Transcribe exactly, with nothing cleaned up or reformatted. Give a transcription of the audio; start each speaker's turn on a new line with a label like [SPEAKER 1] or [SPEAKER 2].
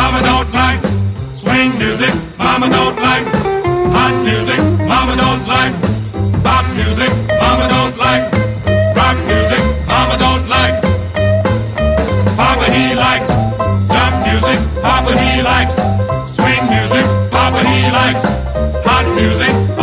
[SPEAKER 1] Mama don't like swing music. Mama don't like hot music. Mama don't like pop music. Mama don't like rock music. Mama don't like. Papa he likes jump music. Papa he likes swing music. Papa he likes hot music.